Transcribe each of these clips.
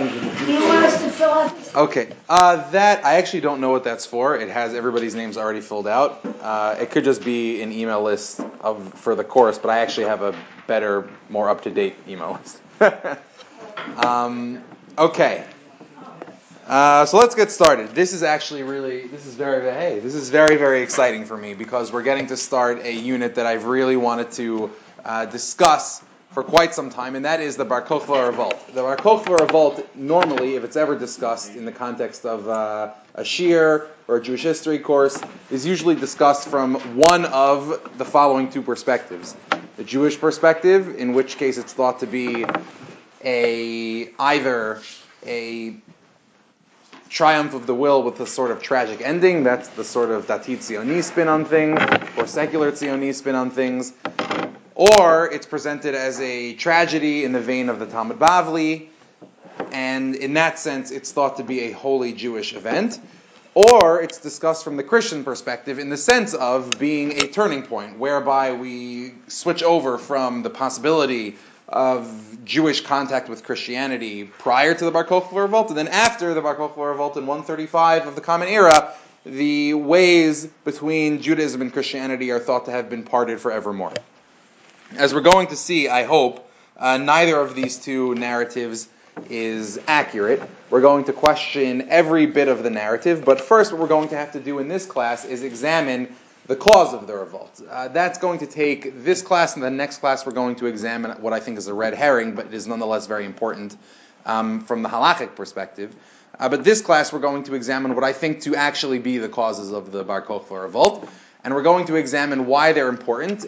Do you want us to fill out this? Okay. That, I actually don't know what that's for. It has everybody's names already filled out. It could just be an email list for the course, but I actually have a better, more up-to-date email list. Okay. So let's get started. This is very, very exciting for me because we're getting to start a unit that I've really wanted to discuss for quite some time, and that is the Bar Kokhba revolt. The Bar Kokhba revolt, normally, if it's ever discussed in the context of a shiur or a Jewish history course, is usually discussed from one of the following two perspectives. The Jewish perspective, in which case it's thought to be either a triumph of the will with a sort of tragic ending, that's the sort of Dati Tzioni spin on things, or secular Tzioni spin on things, or it's presented as a tragedy in the vein of the Talmud Bavli, and in that sense it's thought to be a wholly Jewish event, or it's discussed from the Christian perspective in the sense of being a turning point, whereby we switch over from the possibility of Jewish contact with Christianity prior to the Bar Kokhba revolt, and then after the Bar Kokhba revolt in 135 of the Common Era, the ways between Judaism and Christianity are thought to have been parted forevermore. As we're going to see, I hope, neither of these two narratives is accurate. We're going to question every bit of the narrative, but first what we're going to have to do in this class is examine the cause of the revolt. That's going to take this class, and the next class we're going to examine what I think is a red herring, but it is nonetheless very important from the halachic perspective. But this class we're going to examine what I think to actually be the causes of the Bar Kokhba revolt, and we're going to examine why they're important,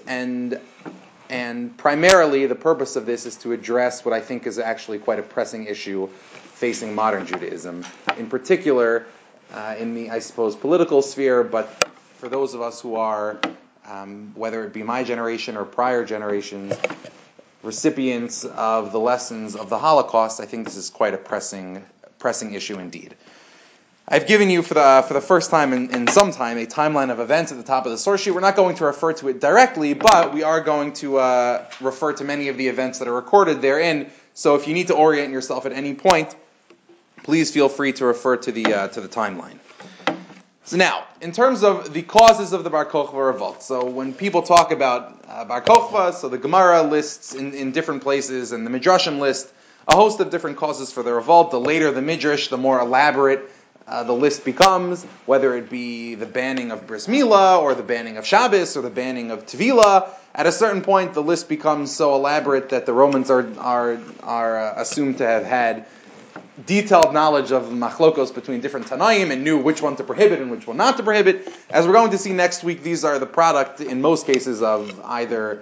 and primarily the purpose of this is to address what I think is actually quite a pressing issue facing modern Judaism, in particular in the, I suppose, political sphere, but for those of us who are, whether it be my generation or prior generations, recipients of the lessons of the Holocaust, I think this is quite a pressing issue indeed. I've given you for the first time in some time a timeline of events at the top of the source sheet. We're not going to refer to it directly, but we are going to refer to many of the events that are recorded therein. So if you need to orient yourself at any point, please feel free to refer to the timeline. So now, in terms of the causes of the Bar Kokhba revolt, so when people talk about Bar Kokhba, so the Gemara lists in different places, and the Midrashim list a host of different causes for the revolt. The later the Midrash, the more elaborate the list becomes, whether it be the banning of Bris Milah, or the banning of Shabbos, or the banning of Tevilah. At a certain point, the list becomes so elaborate that the Romans are assumed to have had detailed knowledge of machlokos between different Tanaim and knew which one to prohibit and which one not to prohibit. As we're going to see next week, these are the product, in most cases, of either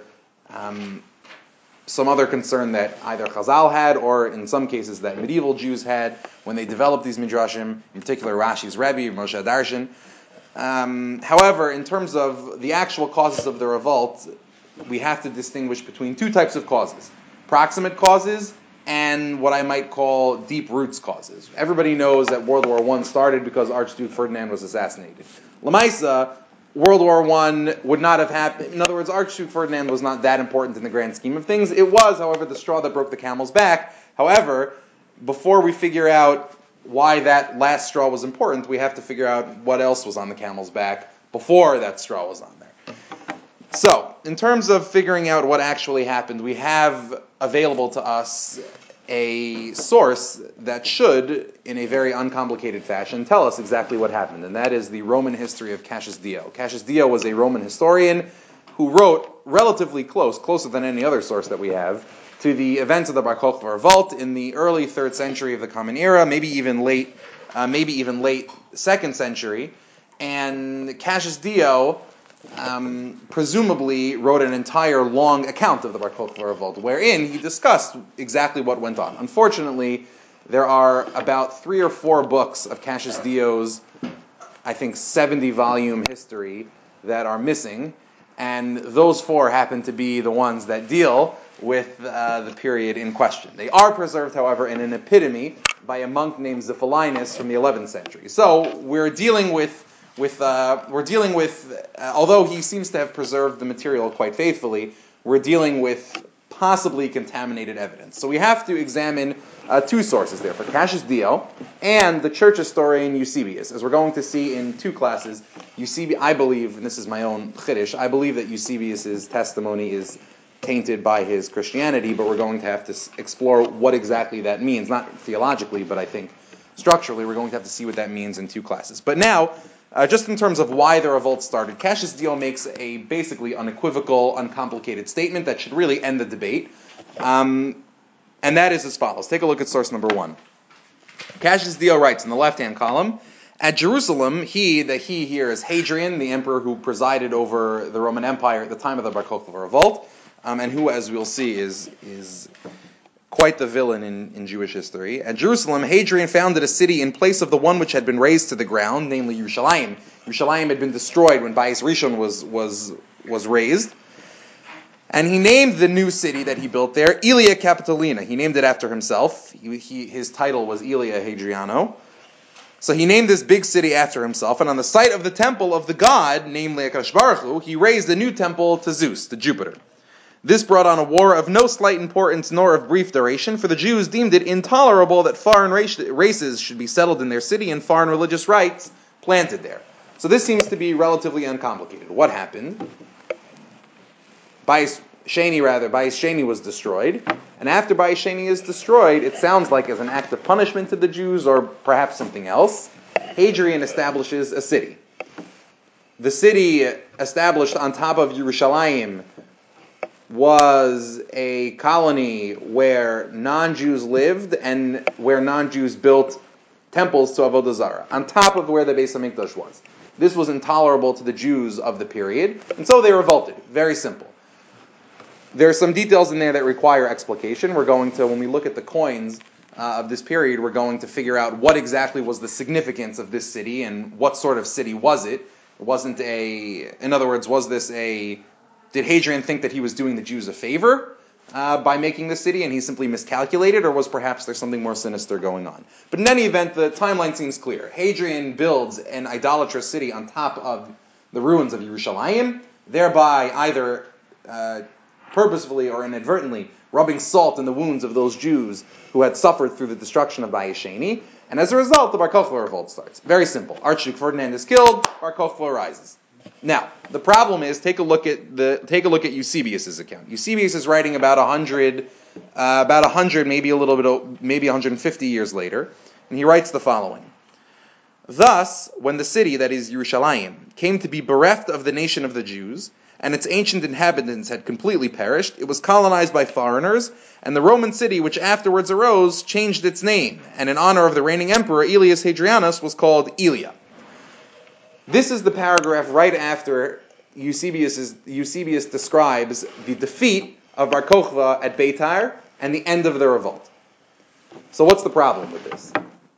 some other concern that either Chazal had, or in some cases that medieval Jews had when they developed these midrashim, in particular Rashi's Rebbe, Moshe Darshan. However, in terms of the actual causes of the revolt, we have to distinguish between two types of causes: proximate causes and what I might call deep roots causes. Everybody knows that World War I started because Archduke Ferdinand was assassinated. Lamaisa, World War I would not have happened. In other words, Archduke Ferdinand was not that important in the grand scheme of things. It was, however, the straw that broke the camel's back. However, before we figure out why that last straw was important, we have to figure out what else was on the camel's back before that straw was on there. So, in terms of figuring out what actually happened, we have available to us a source that should, in a very uncomplicated fashion, tell us exactly what happened, and that is the Roman history of Cassius Dio. Cassius Dio was a Roman historian who wrote relatively closer than any other source that we have, to the events of the Bar Kokhba revolt in the early 3rd century of the Common Era, maybe even late 2nd century, and Cassius Dio presumably wrote an entire long account of the Bar Kokhba revolt, wherein he discussed exactly what went on. Unfortunately, there are about 3 or 4 books of Cassius Dio's, I think, 70-volume history that are missing, and those 4 happen to be the ones that deal with the period in question. They are preserved, however, in an epitome by a monk named Xiphilinus from the 11th century. So we're dealing with although he seems to have preserved the material quite faithfully, we're dealing with possibly contaminated evidence. So we have to examine two sources there, for Cassius Dio and the church historian Eusebius. As we're going to see in two classes, I believe, and this is my own chiddush, I believe that Eusebius' testimony is tainted by his Christianity, but we're going to have to explore what exactly that means, not theologically, but I think structurally we're going to have to see what that means in two classes. But now, just in terms of why the revolt started, Cassius Dio makes a basically unequivocal, uncomplicated statement that should really end the debate, and that is as follows. Take a look at source number 1. Cassius Dio writes in the left-hand column, at Jerusalem, he here is Hadrian, the emperor who presided over the Roman Empire at the time of the Bar Kokhba revolt, and who, as we'll see, is quite the villain in Jewish history. At Jerusalem, Hadrian founded a city in place of the one which had been razed to the ground, namely Yerushalayim. Yerushalayim had been destroyed when Bayis Rishon was razed. And he named the new city that he built there Aelia Capitolina. He named it after himself. His title was Aelia Hadriano. So he named this big city after himself, and on the site of the temple of the god, namely HaKadosh Baruch Hu, he raised a new temple to Zeus, to Jupiter. This brought on a war of no slight importance nor of brief duration, for the Jews deemed it intolerable that foreign races should be settled in their city and foreign religious rites planted there. So this seems to be relatively uncomplicated. What happened? Bayis Sheni was destroyed, and after Bayis Sheni is destroyed, it sounds like as an act of punishment to the Jews, or perhaps something else, Hadrian establishes a city. The city established on top of Yerushalayim was a colony where non-Jews lived and where non-Jews built temples to Avodah Zarah, on top of where the Beis HaMikdash was. This was intolerable to the Jews of the period, and so they revolted. Very simple. There are some details in there that require explication. When we look at the coins of this period, we're going to figure out what exactly was the significance of this city and what sort of city was it. In other words, did Hadrian think that he was doing the Jews a favor by making this city and he simply miscalculated, or was perhaps there something more sinister going on? But in any event, the timeline seems clear. Hadrian builds an idolatrous city on top of the ruins of Yerushalayim, thereby either purposefully or inadvertently rubbing salt in the wounds of those Jews who had suffered through the destruction of Bayis Sheni, and as a result, the Bar Kokhba revolt starts. Very simple. Archduke Ferdinand is killed, Bar Kokhba arises. Now, the problem is, take a look at Eusebius' account. Eusebius is writing about 100, maybe 150 years later, and he writes the following. Thus, when the city, that is Yerushalayim, came to be bereft of the nation of the Jews, and its ancient inhabitants had completely perished, it was colonized by foreigners, and the Roman city which afterwards arose changed its name, and in honor of the reigning emperor Aelius Hadrianus was called Aelia. This is the paragraph right after Eusebius describes the defeat of Bar Kokhba at Beitar and the end of the revolt. So what's the problem with this?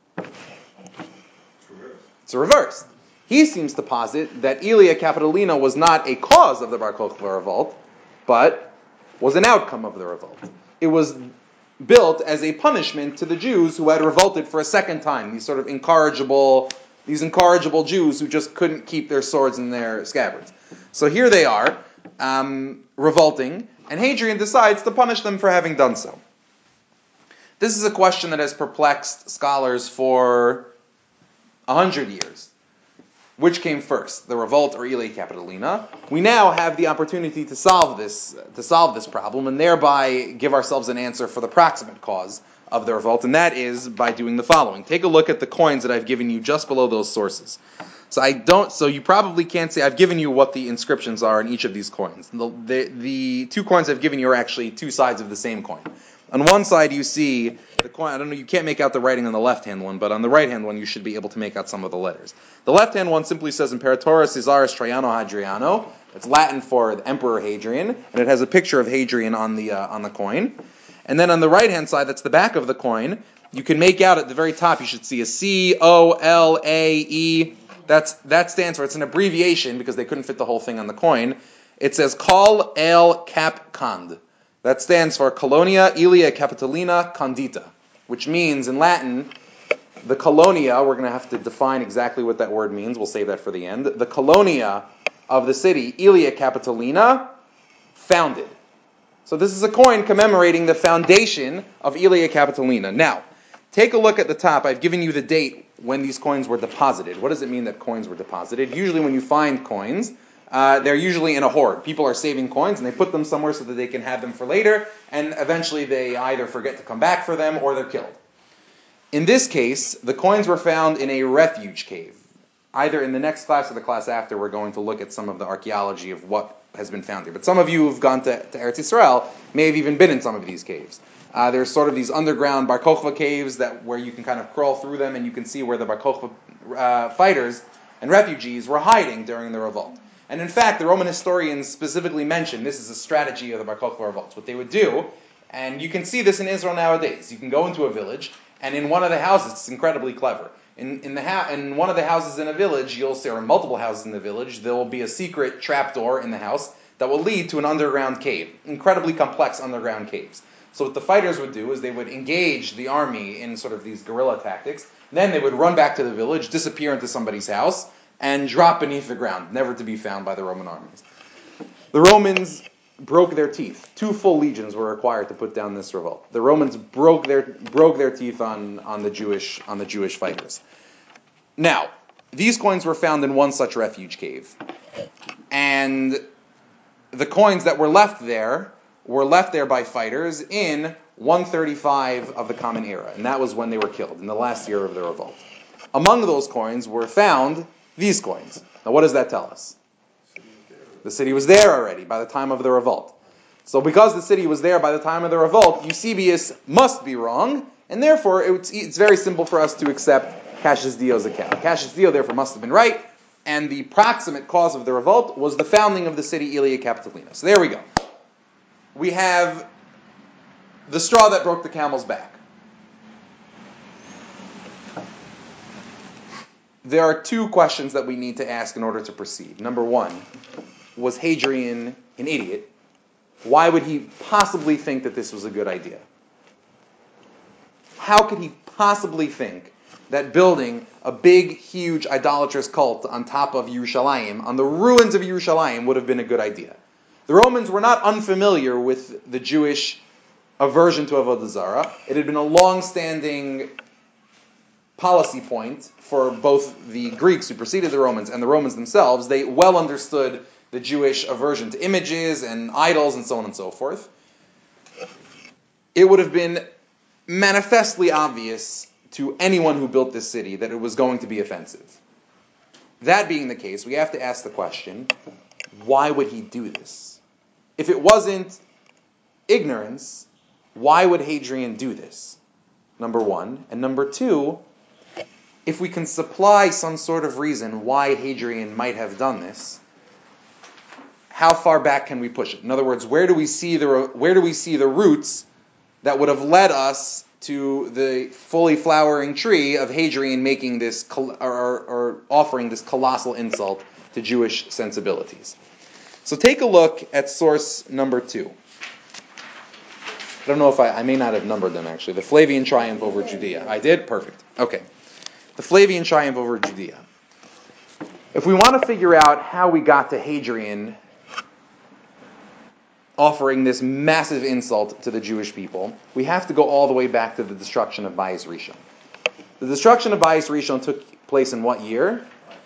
It's reversed. He seems to posit that Aelia Capitolina was not a cause of the Bar Kokhba revolt, but was an outcome of the revolt. It was built as a punishment to the Jews who had revolted for a second time, these sort of incorrigible Jews who just couldn't keep their swords in their scabbards. So here they are, revolting, and Hadrian decides to punish them for having done so. This is a question that has perplexed scholars for 100 years. Which came first, the revolt or Aelia Capitolina? We now have the opportunity to solve this problem, and thereby give ourselves an answer for the proximate cause of the revolt, and that is by doing the following. Take a look at the coins that I've given you just below those sources. So you probably can't see, I've given you what the inscriptions are in each of these coins. The two coins I've given you are actually two sides of the same coin. On one side you see the coin, I don't know, you can't make out the writing on the left-hand one, but on the right-hand one you should be able to make out some of the letters. The left-hand one simply says Imperator Caesaris Traiano Hadriano. It's Latin for the Emperor Hadrian, and it has a picture of Hadrian on the coin. And then on the right-hand side, that's the back of the coin, you can make out at the very top, you should see a C-O-L-A-E. That stands for, it's an abbreviation because they couldn't fit the whole thing on the coin. It says Col El Cap Cond. That stands for Colonia Aelia Capitolina Condita, which means in Latin, the colonia, we're going to have to define exactly what that word means, we'll save that for the end. The colonia of the city, Aelia Capitolina, founded. So this is a coin commemorating the foundation of Aelia Capitolina. Now, take a look at the top. I've given you the date when these coins were deposited. What does it mean that coins were deposited? Usually when you find coins, they're usually in a hoard. People are saving coins and they put them somewhere so that they can have them for later, and eventually they either forget to come back for them or they're killed. In this case, the coins were found in a refuge cave. Either in the next class or the class after, we're going to look at some of the archaeology of what has been found here. But some of you who've gone to Eretz Yisrael may have even been in some of these caves. There's sort of these underground Bar Kokhba caves where you can kind of crawl through them and you can see where the Bar Kokhba fighters and refugees were hiding during the revolt. And in fact, the Roman historians specifically mention this is a strategy of the Bar Kokhba revolts. What they would do, and you can see this in Israel nowadays, you can go into a village, and in one of the houses, it's incredibly clever. In one of the houses in a village, you'll see, or in multiple houses in the village, there will be a secret trapdoor in the house that will lead to an underground cave. Incredibly complex underground caves. So what the fighters would do is they would engage the army in sort of these guerrilla tactics. Then they would run back to the village, disappear into somebody's house, and drop beneath the ground, never to be found by the Roman armies. The Romans broke their teeth. 2 full legions were required to put down this revolt. The Romans broke their teeth on the Jewish fighters. Now, these coins were found in one such refuge cave, and the coins that were left there by fighters in 135 of the Common Era, and that was when they were killed in the last year of the revolt. Among those coins were found these coins. Now, what does that tell us? The city was there already by the time of the revolt. So because the city was there by the time of the revolt, Eusebius must be wrong, and therefore it's very simple for us to accept Cassius Dio's account. Cassius Dio therefore must have been right, and the proximate cause of the revolt was the founding of the city Aelia Capitolina. So there we go. We have the straw that broke the camel's back. There are 2 questions that we need to ask in order to proceed. Number 1, was Hadrian an idiot? Why would he possibly think that this was a good idea? How could he possibly think that building a big, huge, idolatrous cult on top of Yerushalayim, on the ruins of Yerushalayim, would have been a good idea? The Romans were not unfamiliar with the Jewish aversion to Avodah Zarah. It had been a long-standing policy point for both the Greeks who preceded the Romans and the Romans themselves. They well understood the Jewish aversion to images and idols and so on and so forth. It would have been manifestly obvious to anyone who built this city that it was going to be offensive. That being the case, we have to ask the question, why would he do this? If it wasn't ignorance, why would Hadrian do this? Number 1. And number 2, if we can supply some sort of reason why Hadrian might have done this, how far back can we push it? In other words, where do we see the roots that would have led us to the fully flowering tree of Hadrian making this or offering this colossal insult to Jewish sensibilities? So take a look at source number 2. I don't know if I may not have numbered them actually. The Flavian triumph over Judea. I did? Perfect. Okay. The Flavian triumph over Judea. If we want to figure out how we got to Hadrian offering this massive insult to the Jewish people, we have to go all the way back to the destruction of Bayis Rishon. The destruction of Bayis Rishon took place in what year?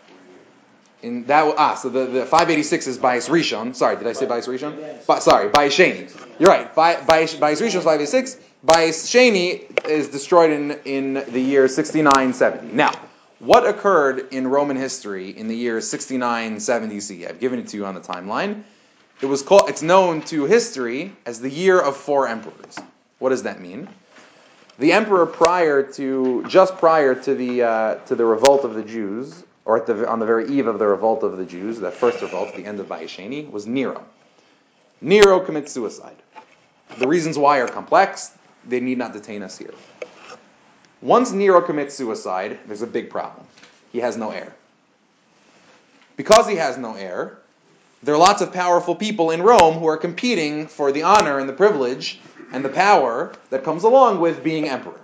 So the 586 is Bayis Rishon. Sorry, did I say Bayis Rishon? Bayis Sheni. You're right. Bayis Rishon is 586. Bayis Sheni is destroyed in the year 6970. Now, what occurred in Roman history in the year 6970 CE? I've given it to you on the timeline. It's known to history as the year of 4 emperors. What does that mean? The emperor just prior to the revolt of the Jews, or on the very eve of the revolt of the Jews, that first revolt, the end of Bayis Sheni, was Nero. Nero commits suicide. The reasons why are complex. They need not detain us here. Once Nero commits suicide, there's a big problem. He has no heir. Because he has no heir, there are lots of powerful people in Rome who are competing for the honor and the privilege and the power that comes along with being emperor.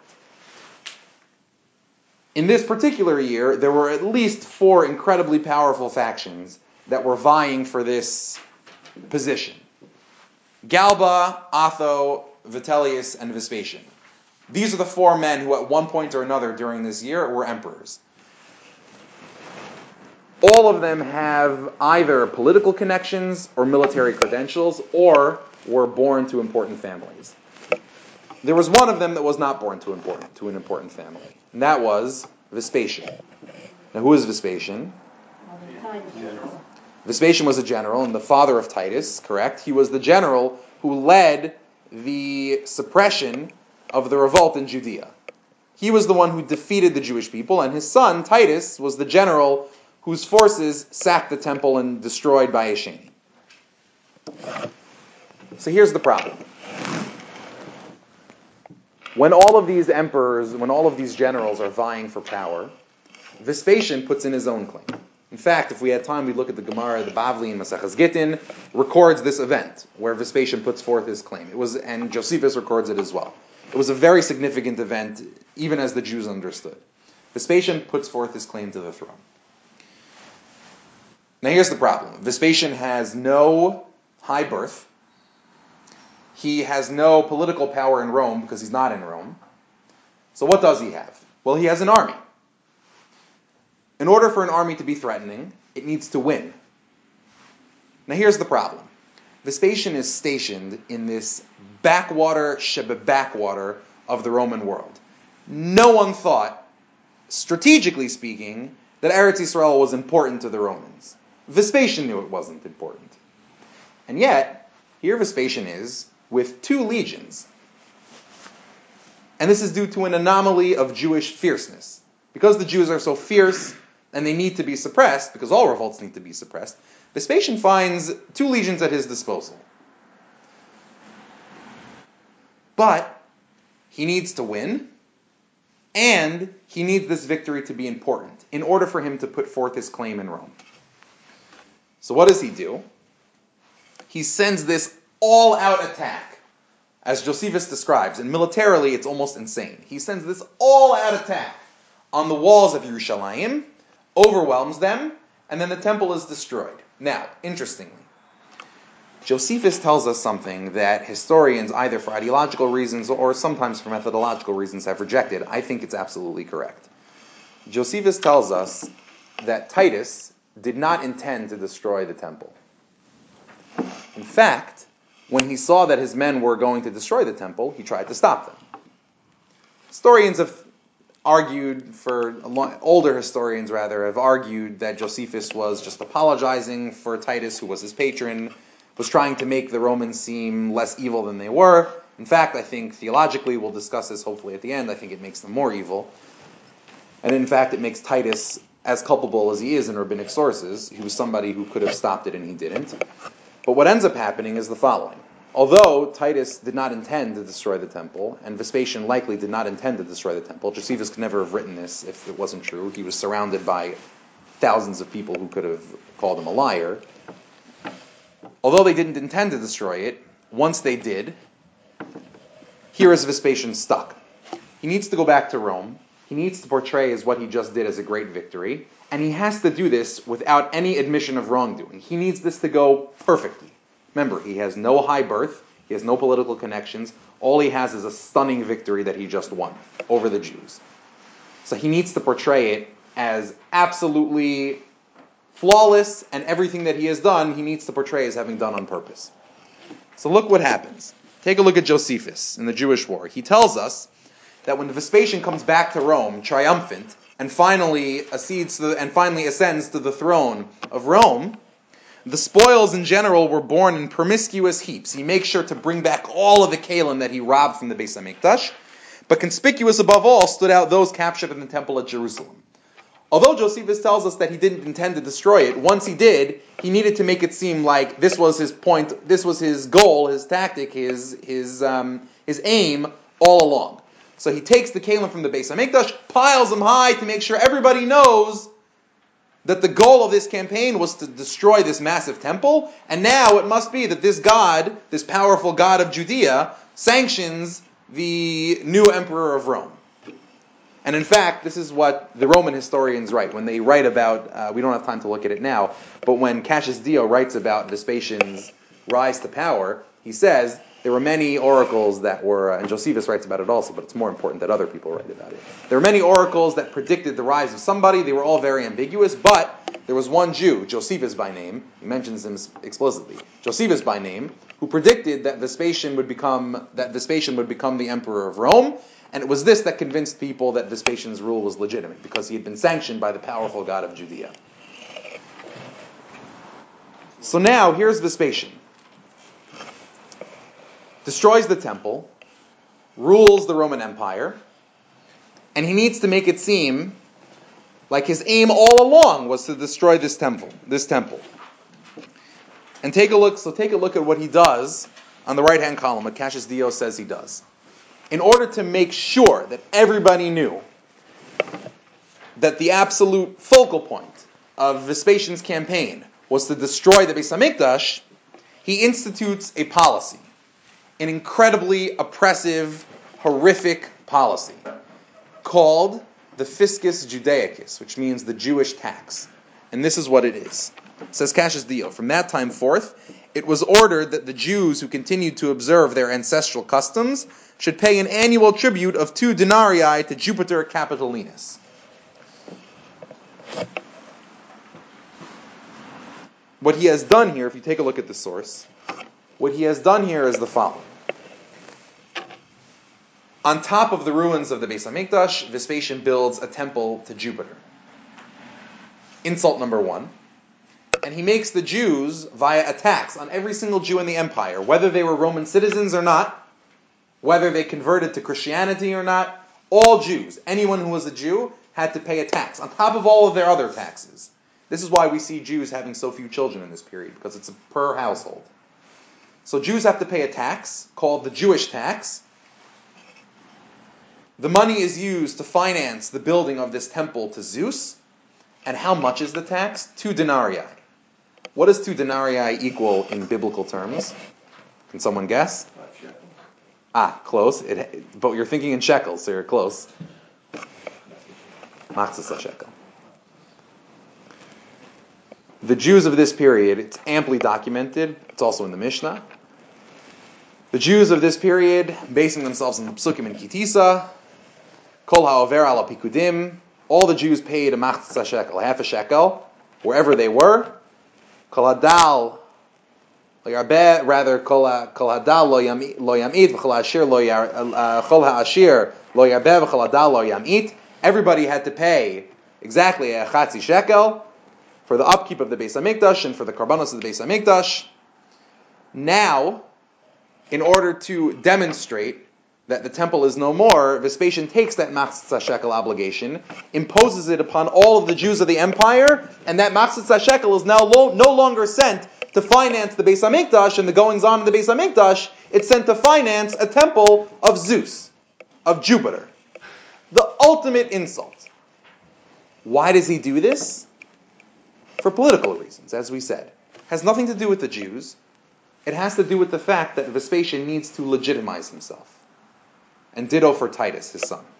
In this particular year, there were at least 4 incredibly powerful factions that were vying for this position. Galba, Otho, Vitellius, and Vespasian. These are the four men who at one point or another during this year were emperors. All of them have either political connections or military credentials, or were born to important families. There was one of them that was not born to an important family, and that was Vespasian. Now, who is Vespasian? Vespasian was a general and the father of Titus, correct? He was the general who led the suppression of the revolt in Judea. He was the one who defeated the Jewish people, and his son, Titus, was the general whose forces sacked the temple and destroyed Baeshani. So here's the problem. When all of these emperors, when all of these generals are vying for power, Vespasian puts in his own claim. In fact, if we had time, we'd look at the Gemara, the Bavli in Maseches Gittin records this event where Vespasian puts forth his claim. And Josephus records it as well. It was a very significant event, even as the Jews understood. Vespasian puts forth his claim to the throne. Now here's the problem. Vespasian has no high birth. He has no political power in Rome because he's not in Rome. So what does he have? Well, he has an army. In order for an army to be threatening, it needs to win. Now here's the problem. Vespasian is stationed in this backwater of the Roman world. No one thought, strategically speaking, that Eretz Yisrael was important to the Romans. Vespasian knew it wasn't important. And yet, here Vespasian is with 2 legions. And this is due to an anomaly of Jewish fierceness. Because the Jews are so fierce, and they need to be suppressed, because all revolts need to be suppressed, Vespasian finds 2 legions at his disposal. But he needs to win, and he needs this victory to be important in order for him to put forth his claim in Rome. So what does he do? He sends this all-out attack, as Josephus describes, and militarily it's almost insane. He sends this all-out attack on the walls of Yerushalayim, overwhelms them, and then the temple is destroyed. Now, interestingly, Josephus tells us something that historians, either for ideological reasons or sometimes for methodological reasons, have rejected. I think it's absolutely correct. Josephus tells us that Titus did not intend to destroy the temple. In fact, when he saw that his men were going to destroy the temple, he tried to stop them. Historians have argued, older historians have argued that Josephus was just apologizing for Titus, who was his patron, was trying to make the Romans seem less evil than they were. In fact, I think theologically, we'll discuss this hopefully at the end, I think it makes them more evil. And in fact, it makes Titus as culpable as he is in rabbinic sources. He was somebody who could have stopped it and he didn't. But what ends up happening is the following. Although Titus did not intend to destroy the temple, and Vespasian likely did not intend to destroy the temple, Josephus could never have written this if it wasn't true. He was surrounded by thousands of people who could have called him a liar. Although they didn't intend to destroy it, once they did, here is Vespasian stuck. He needs to go back to Rome. He needs to portray as what he just did as a great victory. And he has to do this without any admission of wrongdoing. He needs this to go perfectly. Remember, he has no high birth. He has no political connections. All he has is a stunning victory that he just won over the Jews. So he needs to portray it as absolutely flawless, and everything that he has done, he needs to portray as having done on purpose. So look what happens. Take a look at Josephus in the Jewish War. He tells us that when Vespasian comes back to Rome, triumphant, and finally ascends to the throne of Rome, the spoils in general were borne in promiscuous heaps. He makes sure to bring back all of the kalim that he robbed from the Beis HaMikdash, but conspicuous above all stood out those captured in the temple at Jerusalem. Although Josephus tells us that he didn't intend to destroy it, once he did, he needed to make it seem like this was his point, this was his goal, his tactic, his aim all along. So he takes the kalim from the Beis HaMikdash, piles them high to make sure everybody knows that the goal of this campaign was to destroy this massive temple, and now it must be that this God, this powerful God of Judea, sanctions the new emperor of Rome. And in fact, this is what the Roman historians write. When they write about, we don't have time to look at it now, but when Cassius Dio writes about Vespasian's rise to power, he says there were many oracles that were, and Josephus writes about it also, but it's more important that other people write about it. There were many oracles that predicted the rise of somebody. They were all very ambiguous, but there was one Jew, Josephus by name, he mentions him explicitly, Josephus by name, who predicted that Vespasian would become the emperor of Rome, and it was this that convinced people that Vespasian's rule was legitimate, because he had been sanctioned by the powerful God of Judea. So now, here's Vespasian. Destroys the temple, rules the Roman Empire, and he needs to make it seem like his aim all along was to destroy this temple. And take a look at what he does on the right-hand column, what Cassius Dio says he does. In order to make sure that everybody knew that the absolute focal point of Vespasian's campaign was to destroy the Beis HaMikdash, he institutes a policy, an incredibly oppressive, horrific policy, called the Fiscus Judaicus, which means the Jewish tax. And this is what it is. It says Cassius Dio, from that time forth, it was ordered that the Jews who continued to observe their ancestral customs should pay an annual tribute of 2 denarii to Jupiter Capitolinus. What he has done here, if you take a look at the source, what he has done here is the following. On top of the ruins of the Beis HaMikdash, Vespasian builds a temple to Jupiter. Insult number 1. And he makes the Jews, via a tax on every single Jew in the empire, whether they were Roman citizens or not, whether they converted to Christianity or not, all Jews, anyone who was a Jew, had to pay a tax, on top of all of their other taxes. This is why we see Jews having so few children in this period, because it's per household. So Jews have to pay a tax, called the Jewish tax. The money is used to finance the building of this temple to Zeus. And how much is the tax? 2 denarii. What does 2 denarii equal in biblical terms? Can someone guess? Close. But you're thinking in shekels, so you're close. Machzas shekel. The Jews of this period, it's amply documented, it's also in the Mishnah. The Jews of this period, basing themselves on the Psukim and Kitisa, Kol ha'over ala pikudim, all the Jews paid a machzas shekel, half a shekel, wherever they were. Kol hadal lo yarbeh, rather kol hadal lo yamit, v'chol ha'ashir lo yarbeh, v'chol hadal lo yamit. Everybody had to pay exactly a chatzi shekel for the upkeep of the Beis HaMikdash and for the karbanos of the Beis HaMikdash. Now, in order to demonstrate that the temple is no more, Vespasian takes that machzas shekel obligation, imposes it upon all of the Jews of the empire, and that machzas shekel is now no longer sent to finance the Beis HaMikdash and the goings-on of the Beis HaMikdash. It's sent to finance a temple of Zeus, of Jupiter. The ultimate insult. Why does he do this? For political reasons, as we said. It has nothing to do with the Jews. It has to do with the fact that Vespasian needs to legitimize himself. And ditto for Titus, his son.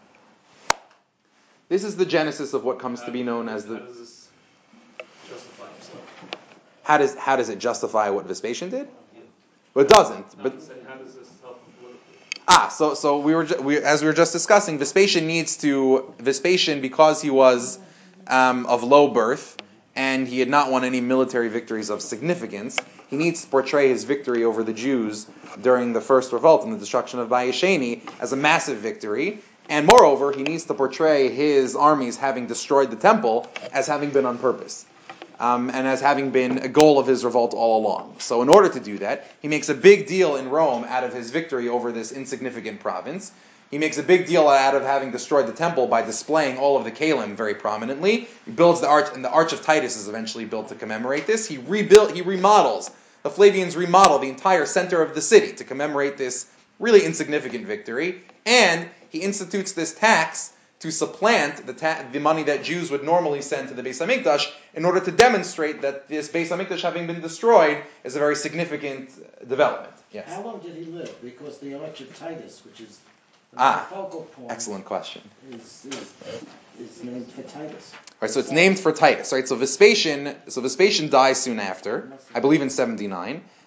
This is the genesis of what comes to be known as the... How does this justify himself? How does it justify what Vespasian did? Well, it doesn't. But how does this help politically? So as we were just discussing, Vespasian, because he was of low birth, and he had not won any military victories of significance, he needs to portray his victory over the Jews during the first revolt and the destruction of Bayesheni as a massive victory. And moreover, he needs to portray his armies having destroyed the temple as having been on purpose. And as having been a goal of his revolt all along. So in order to do that, he makes a big deal in Rome out of his victory over this insignificant province. He makes a big deal out of having destroyed the temple by displaying all of the kalim very prominently. He builds the arch, and the Arch of Titus is eventually built to commemorate this. The Flavians remodel the entire center of the city to commemorate this really insignificant victory. And he institutes this tax to supplant the money that Jews would normally send to the Beis HaMikdash in order to demonstrate that this Beis HaMikdash having been destroyed is a very significant development. Yes. How long did he live? Because the Arch of Titus, which is the focal point, excellent question, is named for Titus. Right, so it's named for Titus. Right, so Vespasian dies soon after, I believe in 79.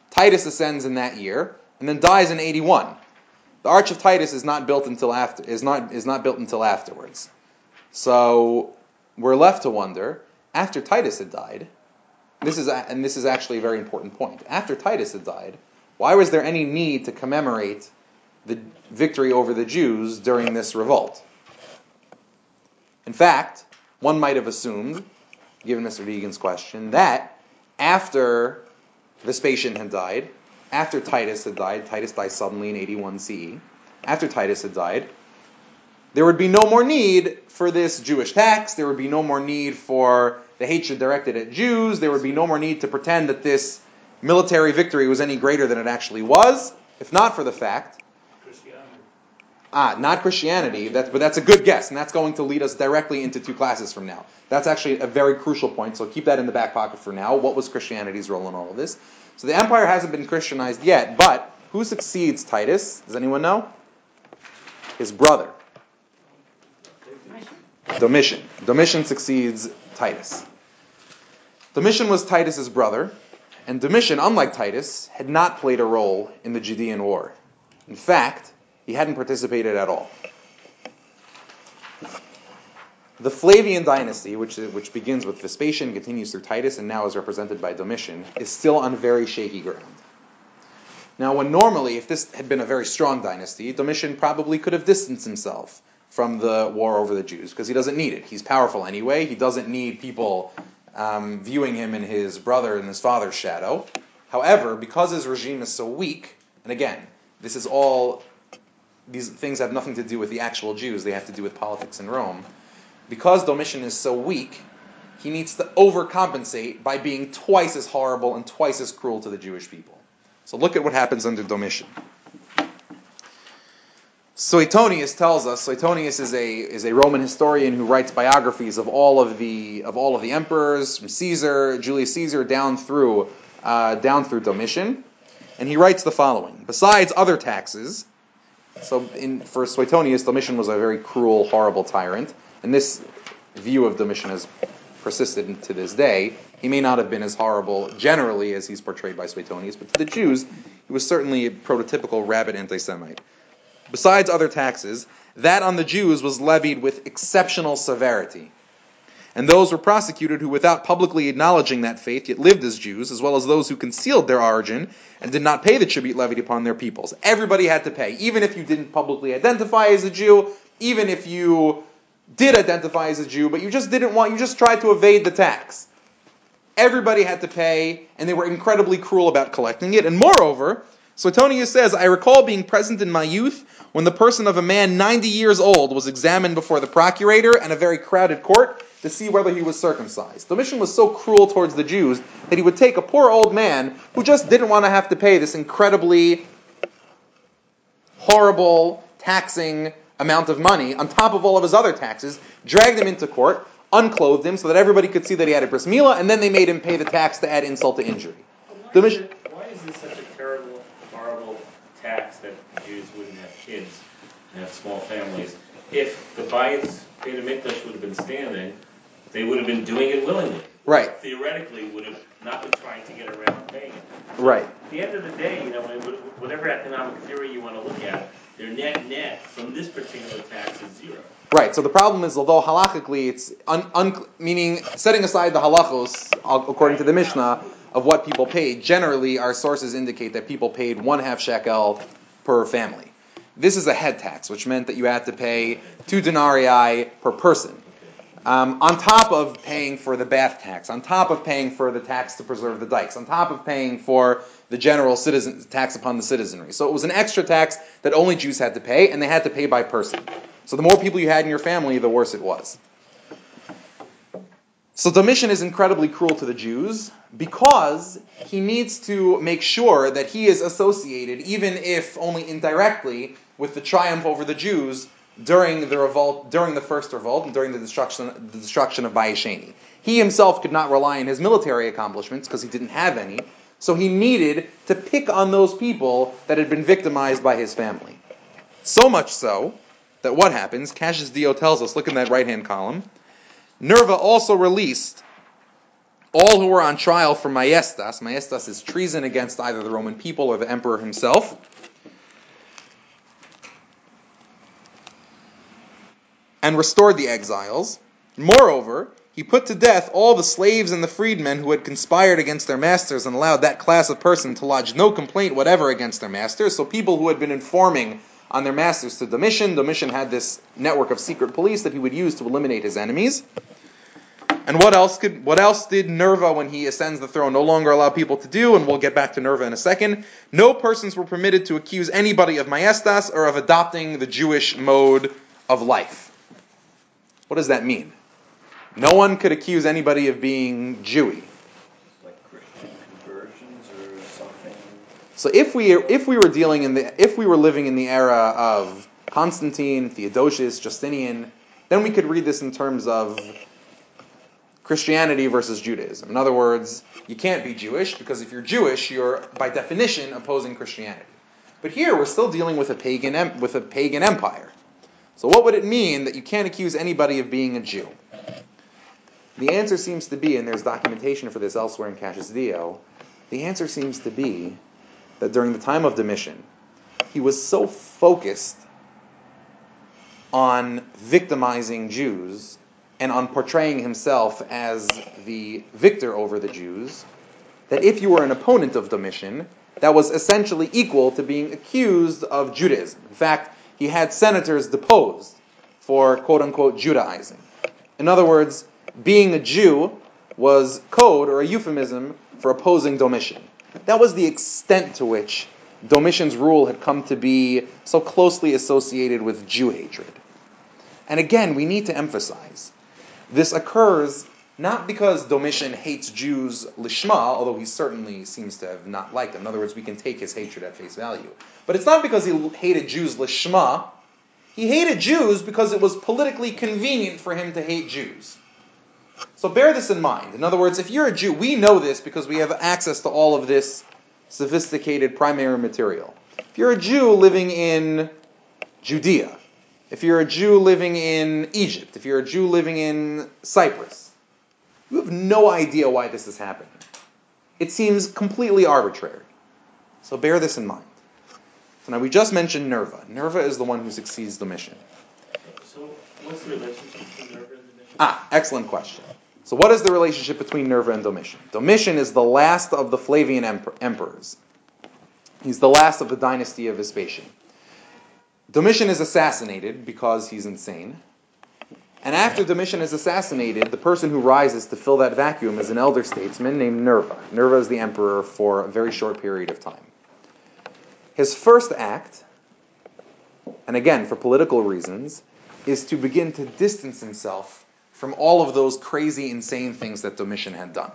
Titus ascends in that year, and then dies in 81. The Arch of Titus is not built until afterwards. So we're left to wonder, after Titus had died, this is actually a very important point. After Titus had died, why was there any need to commemorate the victory over the Jews during this revolt? In fact, one might have assumed, given Mr. Deegan's question, that after Vespasian had died, after Titus had died, Titus died suddenly in 81 CE, after Titus had died, there would be no more need for this Jewish tax, there would be no more need for the hatred directed at Jews, there would be no more need to pretend that this military victory was any greater than it actually was, if not for the fact... not Christianity, but that's a good guess, and that's going to lead us directly into 2 classes from now. That's actually a very crucial point, so keep that in the back pocket for now. What was Christianity's role in all of this? So the empire hasn't been Christianized yet, but who succeeds Titus? Does anyone know? His brother. Domitian. Domitian succeeds Titus. Domitian was Titus's brother, and Domitian, unlike Titus, had not played a role in the Judean War. In fact, he hadn't participated at all. The Flavian dynasty, which begins with Vespasian, continues through Titus, and now is represented by Domitian, is still on very shaky ground. Now, when normally, if this had been a very strong dynasty, Domitian probably could have distanced himself from the war over the Jews, because he doesn't need it. He's powerful anyway. He doesn't need people viewing him in his brother and his father's shadow. However, because his regime is so weak, and again, these things have nothing to do with the actual Jews, they have to do with politics in Rome. Because Domitian is so weak, he needs to overcompensate by being twice as horrible and twice as cruel to the Jewish people. So look at what happens under Domitian. Suetonius tells us, Suetonius is a Roman historian who writes biographies of all of the emperors, from Caesar, Julius Caesar, down through Domitian, and he writes the following: besides other taxes, for Suetonius, Domitian was a very cruel, horrible tyrant, and this view of Domitian has persisted to this day. He may not have been as horrible generally as he's portrayed by Suetonius, but to the Jews, he was certainly a prototypical rabid anti-Semite. Besides other taxes, that on the Jews was levied with exceptional severity. And those were prosecuted who, without publicly acknowledging that faith, yet lived as Jews, as well as those who concealed their origin and did not pay the tribute levied upon their peoples. Everybody had to pay, even if you didn't publicly identify as a Jew, even if you did identify as a Jew, but you just tried to evade the tax. Everybody had to pay, and they were incredibly cruel about collecting it. And moreover, Suetonius says, I recall being present in my youth when the person of a man 90 years old was examined before the procurator and a very crowded court to see whether he was circumcised. Domitian was so cruel towards the Jews that he would take a poor old man who just didn't want to have to pay this incredibly horrible, taxing amount of money on top of all of his other taxes, dragged him into court, unclothed him so that everybody could see that he had a bris milah, and then they made him pay the tax to add insult to injury. Why is this such a terrible, horrible tax that Jews wouldn't have kids and have small families? If the Bayis Beit HaMikdash would have been standing, they would have been doing it willingly. Right. Theoretically, would have not been trying to get around paying it. Right. At the end of the day, whatever economic theory you want to look at, their net from this particular tax is zero. Right, so the problem is, although halachically it's meaning setting aside the halachos, according to the Mishnah, of what people paid, generally our sources indicate that people paid 1/2 shekel per family. This is a head tax, which meant that you had to pay 2 denarii per person. On top of paying for the bath tax, on top of paying for the tax to preserve the dikes, on top of paying for the general citizen tax upon the citizenry. So it was an extra tax that only Jews had to pay, and they had to pay by person. So the more people you had in your family, the worse it was. So Domitian is incredibly cruel to the Jews because he needs to make sure that he is associated, even if only indirectly, with the triumph over the Jews during the revolt, during the first revolt, and during the destruction of Bayis Sheni. He himself could not rely on his military accomplishments because he didn't have any, so he needed to pick on those people that had been victimized by his family. So much so that what happens, Cassius Dio tells us, look in that right-hand column, Nerva also released all who were on trial for maestas. Maestas is treason against either the Roman people or the emperor himself. And restored the exiles. Moreover, he put to death all the slaves and the freedmen who had conspired against their masters and allowed that class of person to lodge no complaint whatever against their masters. So people who had been informing on their masters to Domitian. Domitian had this network of secret police that he would use to eliminate his enemies. And what else did Nerva, when he ascends the throne, no longer allow people to do? And we'll get back to Nerva in a second. No persons were permitted to accuse anybody of maestas or of adopting the Jewish mode of life. What does that mean? No one could accuse anybody of being Jewy. Like Christian conversions or something. So if we were living in the era of Constantine, Theodosius, Justinian, then we could read this in terms of Christianity versus Judaism. In other words, you can't be Jewish because if you're Jewish, you're by definition opposing Christianity. But here we're still dealing with a pagan empire. So what would it mean that you can't accuse anybody of being a Jew? The answer seems to be, and there's documentation for this elsewhere in Cassius Dio, the answer seems to be that during the time of Domitian, he was so focused on victimizing Jews and on portraying himself as the victor over the Jews, that if you were an opponent of Domitian, that was essentially equal to being accused of Judaism. In fact, he had senators deposed for quote-unquote Judaizing. In other words, being a Jew was code or a euphemism for opposing Domitian. That was the extent to which Domitian's rule had come to be so closely associated with Jew hatred. And again, we need to emphasize, this occurs not because Domitian hates Jews lishma, although he certainly seems to have not liked them. In other words, we can take his hatred at face value. But it's not because he hated Jews lishma. He hated Jews because it was politically convenient for him to hate Jews. So bear this in mind. In other words, if you're a Jew, we know this because we have access to all of this sophisticated primary material. If you're a Jew living in Judea, if you're a Jew living in Egypt, if you're a Jew living in Cyprus, you have no idea why this is happening. It seems completely arbitrary. So bear this in mind. So now we just mentioned Nerva. Nerva is the one who succeeds Domitian. So what's the relationship between Nerva and Domitian? Excellent question. So what is the relationship between Nerva and Domitian? Domitian is the last of the Flavian emperors. He's the last of the dynasty of Vespasian. Domitian is assassinated because he's insane. And after Domitian is assassinated, the person who rises to fill that vacuum is an elder statesman named Nerva. Nerva is the emperor for a very short period of time. His first act, and again for political reasons, is to begin to distance himself from all of those crazy, insane things that Domitian had done.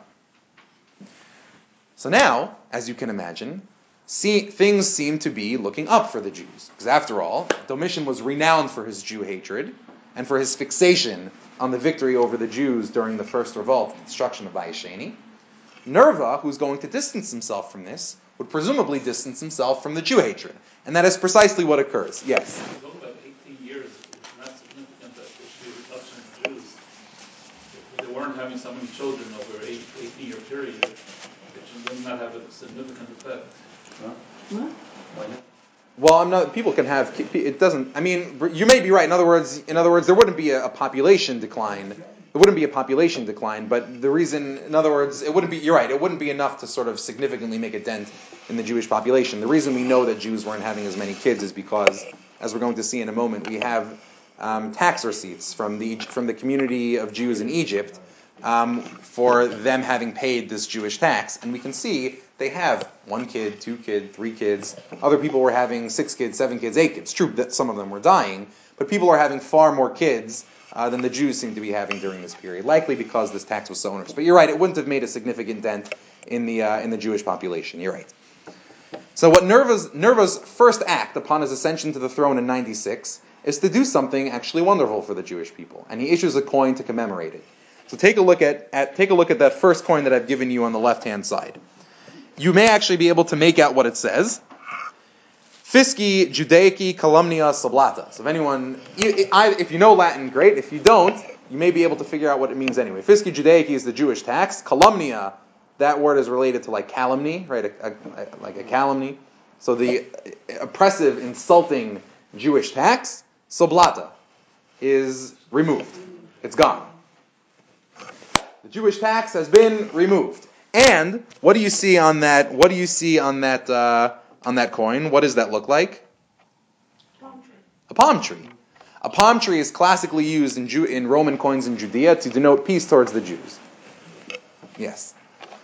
So now, as you can imagine, things seem to be looking up for the Jews. Because after all, Domitian was renowned for his Jew hatred and for his fixation on the victory over the Jews during the first revolt, the destruction of Baisheni. Nerva, who's going to distance himself from this, would presumably distance himself from the Jew hatred. And that is precisely what occurs. Yes? Going back 18 years, it's not significant that there should be a reduction of Jews. If they weren't having so many children over an 18-year period, it would not have a significant effect. Huh? Why not? Well, people can have, it doesn't, I mean, you may be right. In other words, there wouldn't be a population decline. There wouldn't be a population decline, but the reason, in other words, you're right, it wouldn't be enough to sort of significantly make a dent in the Jewish population. The reason we know that Jews weren't having as many kids is because, as we're going to see in a moment, we have tax receipts from the community of Jews in Egypt for them having paid this Jewish tax. And we can see they have 1 kid, 2 kids, 3 kids. Other people were having 6 kids, 7 kids, 8 kids. True that some of them were dying, but people are having far more kids than the Jews seem to be having during this period, likely because this tax was so onerous. But you're right, it wouldn't have made a significant dent in the Jewish population. You're right. So what Nerva's first act upon his ascension to the throne in 96 is to do something actually wonderful for the Jewish people, and he issues a coin to commemorate it. So take a look at that first coin that I've given you on the left-hand side. You may actually be able to make out what it says. Fisci Judaici Calumnia Sublata. So if you know Latin, great. If you don't, you may be able to figure out what it means anyway. Fisci Judaici is the Jewish tax. Calumnia, that word is related to like calumny, right? Like a calumny. So the oppressive, insulting Jewish tax, Sublata, is removed. It's gone. The Jewish tax has been removed. And what do you see on that? What do you see on that coin? What does that look like? A palm tree. A palm tree is classically used in Roman coins in Judea to denote peace towards the Jews. Yes.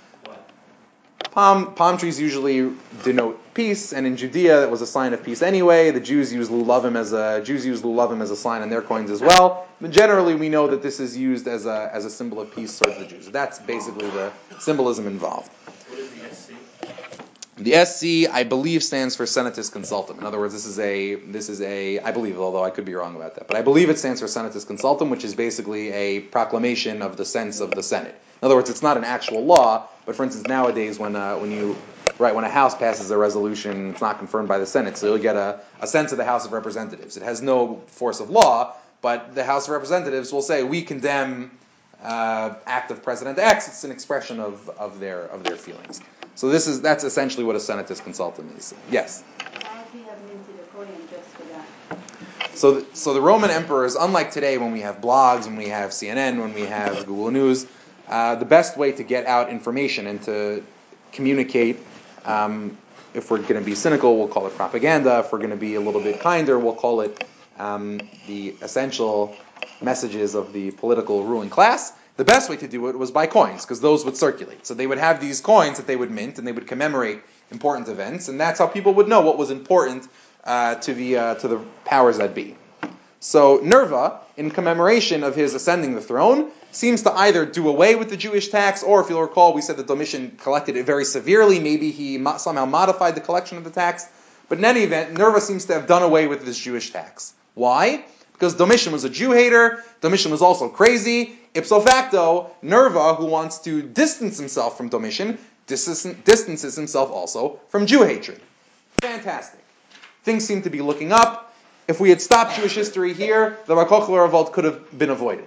Palm trees usually denote peace, and in Judea it was a sign of peace anyway. The Jews use lulavim as a sign on their coins as well. But generally, we know that this is used as a symbol of peace towards the Jews. That's basically the symbolism involved. What is the SC? The SC, I believe, stands for Senatus Consultum. In other words, this is a, I believe, although I could be wrong about that, but I believe it stands for Senatus Consultum, which is basically a proclamation of the sense of the Senate. In other words, it's not an actual law, but for instance, nowadays when a House passes a resolution, it's not confirmed by the Senate, so you'll get a sense of the House of Representatives. It has no force of law, but the House of Representatives will say, we condemn act of President X. It's an expression of their feelings. So that's essentially what a Senatus Consultum is. Yes? Why would he have minted a coin just for that? So the Roman emperors, unlike today when we have blogs, when we have CNN, when we have Google News, the best way to get out information and to communicate, if we're going to be cynical, we'll call it propaganda. If we're going to be a little bit kinder, we'll call it the essential messages of the political ruling class. The best way to do it was by coins, because those would circulate. So they would have these coins that they would mint, and they would commemorate important events, and that's how people would know what was important to the powers that be. So Nerva, in commemoration of his ascending the throne, seems to either do away with the Jewish tax, or if you'll recall, we said that Domitian collected it very severely. Maybe he somehow modified the collection of the tax. But in any event, Nerva seems to have done away with this Jewish tax. Why? Because Domitian was a Jew hater. Domitian was also crazy. Ipso facto, Nerva, who wants to distance himself from Domitian, distances himself also from Jew hatred. Fantastic. Things seem to be looking up. If we had stopped Jewish history here, the Bar Kokhba revolt could have been avoided.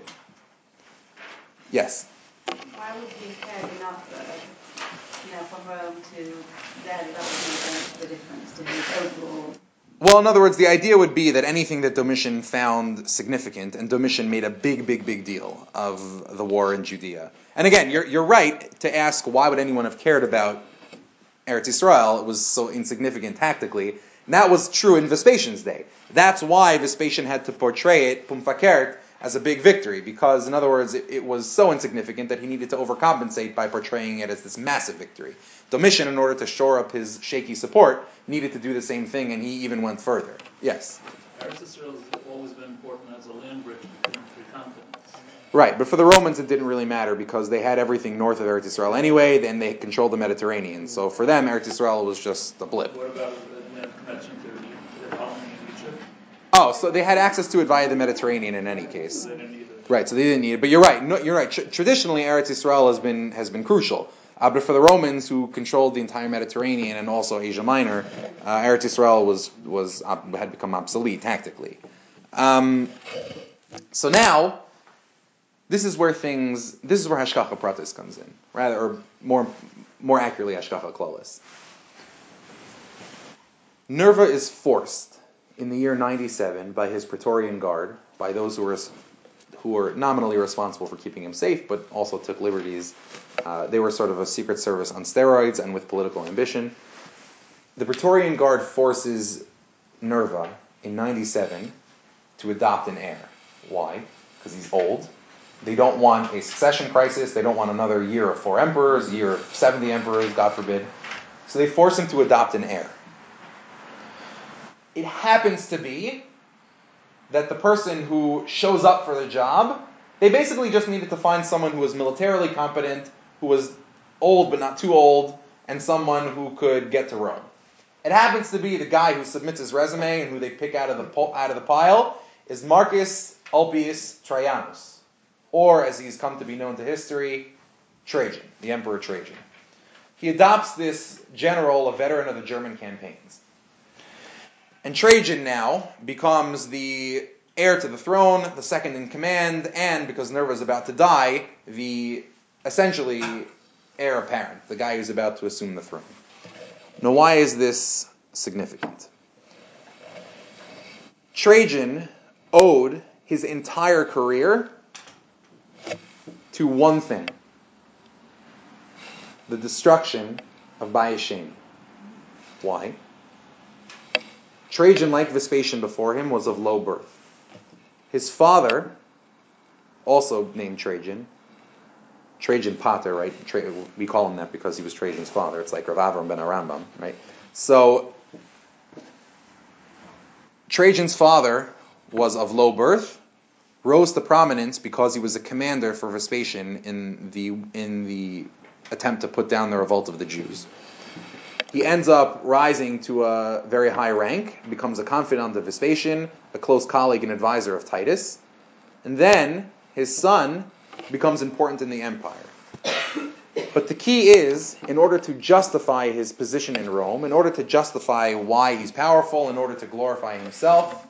Yes? Why would he care enough for Rome to let it up against the difference to his overall? Well, in other words, the idea would be that anything that Domitian found significant, and Domitian made a big deal of the war in Judea. And again, you're right to ask why would anyone have cared about Eretz Yisrael? It was so insignificant tactically. And that was true in Vespasian's day. That's why Vespasian had to portray it, pum fakert, as a big victory, because, in other words, it was so insignificant that he needed to overcompensate by portraying it as this massive victory. Domitian, in order to shore up his shaky support, needed to do the same thing, and he even went further. Yes? Eretz Yisrael has always been important as a land bridge between three continents. Right, but for the Romans it didn't really matter because they had everything north of Eretz Yisrael anyway, then they controlled the Mediterranean. So for them, Eretz Yisrael was just a blip. What about the connection to the colony in Egypt? Oh, so they had access to it via the Mediterranean in any case. They didn't need it. Right, so they didn't need it. But you're right. No, you're right. Traditionally, Eretz Yisrael has been crucial. But for the Romans, who controlled the entire Mediterranean and also Asia Minor, Eretz Yisrael had become obsolete tactically. So now, this is where Hashkacha Pratis comes in, or more accurately, Hashkacha Klolis. Nerva is forced in the year 97 by his Praetorian Guard, by those who were nominally responsible for keeping him safe, but also took liberties. They were sort of a secret service on steroids and with political ambition. The Praetorian Guard forces Nerva in 97 to adopt an heir. Why? Because he's old. They don't want a succession crisis. They don't want another year of 4 emperors, a year of 70 emperors, God forbid. So they force him to adopt an heir. It happens to be that the person who shows up for the job, they basically just needed to find someone who was militarily competent, who was old but not too old, and someone who could get to Rome. It happens to be the guy who submits his resume and who they pick out of the pile is Marcus Ulpius Trajanus, or as he's come to be known to history, Trajan, the Emperor Trajan. He adopts this general, a veteran of the German campaigns. And Trajan now becomes the heir to the throne, the second in command, and because Nerva is about to die, the essentially heir apparent, the guy who's about to assume the throne. Now, why is this significant? Trajan owed his entire career to one thing: the destruction of Bayis Sheni. Why? Trajan, like Vespasian before him, was of low birth. His father, also named Trajan Pater, right? We call him that because he was Trajan's father. It's like Rav Avram ben Arambam, right? So, Trajan's father was of low birth, rose to prominence because he was a commander for Vespasian in the attempt to put down the revolt of the Jews. He ends up rising to a very high rank, becomes a confidant of Vespasian, a close colleague and advisor of Titus, and then his son becomes important in the empire. But the key is, in order to justify his position in Rome, in order to justify why he's powerful, in order to glorify himself,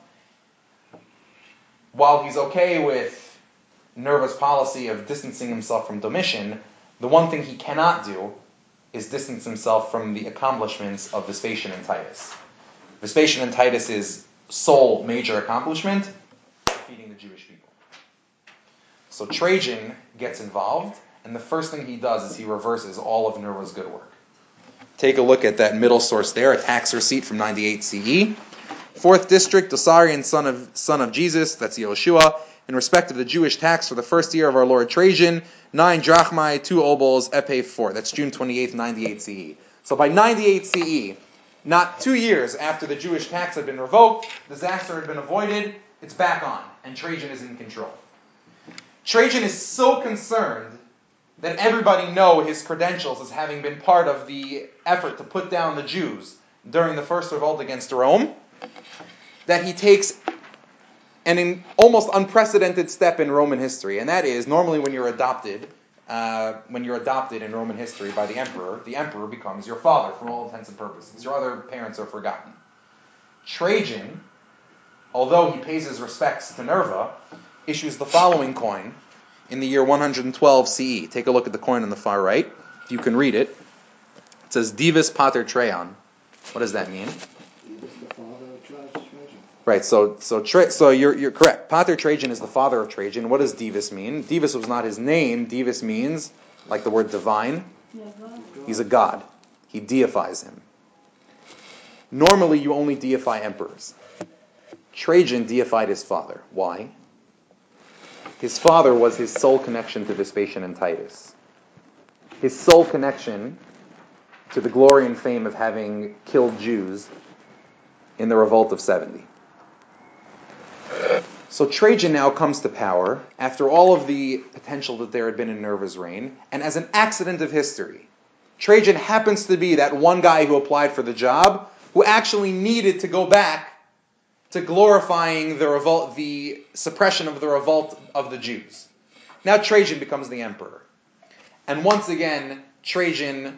while he's okay with Nerva's policy of distancing himself from Domitian, the one thing he cannot do is distance himself from the accomplishments of Vespasian and Titus. Vespasian and Titus' sole major accomplishment, defeating the Jewish people. So Trajan gets involved, and the first thing he does is he reverses all of Nerva's good work. Take a look at that middle source there, a tax receipt from 98 CE. 4th district, Dosarian son of Jesus, that's Yehoshua, in respect of the Jewish tax for the first year of our Lord Trajan, 9 drachmae, 2 obols, epei 4. That's June 28th, 98 CE. So by 98 CE, not 2 years after the Jewish tax had been revoked, disaster had been avoided, it's back on, and Trajan is in control. Trajan is so concerned that everybody know his credentials as having been part of the effort to put down the Jews during the first revolt against Rome, that he takes an almost unprecedented step in Roman history, and that is, normally when you're adopted in Roman history by the emperor becomes your father for all intents and purposes. Your other parents are forgotten. Trajan, although he pays his respects to Nerva, issues the following coin in the year 112 CE. Take a look at the coin on the far right, if you can read it. It says Divus Pater Trajan. What does that mean? Right, so you're correct. Pater Trajan is the father of Trajan. What does Divus mean? Divus was not his name. Divus means, like the word divine, he's a god. He deifies him. Normally, you only deify emperors. Trajan deified his father. Why? His father was his sole connection to Vespasian and Titus. His sole connection to the glory and fame of having killed Jews in the revolt of 70. So Trajan now comes to power after all of the potential that there had been in Nerva's reign, and as an accident of history, Trajan happens to be that one guy who applied for the job who actually needed to go back to glorifying the revolt, the suppression of the revolt of the Jews. Now Trajan becomes the emperor. And once again, Trajan